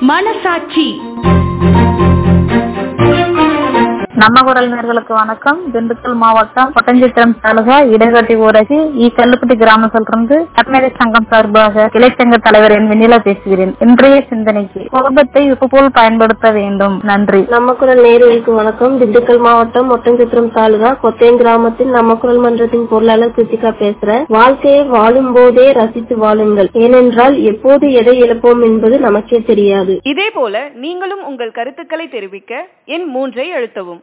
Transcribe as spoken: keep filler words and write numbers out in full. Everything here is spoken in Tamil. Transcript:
மனசாட்சி. நம்ம குரல் நேயர்களுக்கு வணக்கம். திண்டுக்கல் மாவட்டம் ஒட்டன்சத்திரம் தாலுகா இடகட்டி ஊராட்சி இ கல்லுப்பட்டி கிராமத்திலிருந்து சட்டமேதை சங்கம் சார்பாக இளைச்சங்க தலைவர் என் வெண்ணிலா பேசுகிறேன். இன்றைய சிந்தனைக்கு கோபத்தை உப்பு போல் பயன்படுத்த வேண்டும். நன்றி. நம்ம குரல் நேயர்களுக்கு வணக்கம். திண்டுக்கல் மாவட்டம் ஒட்டன்சத்திரம் தாலுகா கொத்தேன் கிராமத்தில் நம்ம குரல் மன்றத்தின் பொருளாளர் கிருத்திகா பேசுறேன். வாழ்க்கையை வாழும் போதே ரசித்து வாழுங்கள், ஏனென்றால் எப்போது எதை இழப்போம் என்பது நமக்கே தெரியாது. இதே போல நீங்களும் உங்கள் கருத்துக்களை தெரிவிக்க எண் மூன்றை அழுத்தவும்.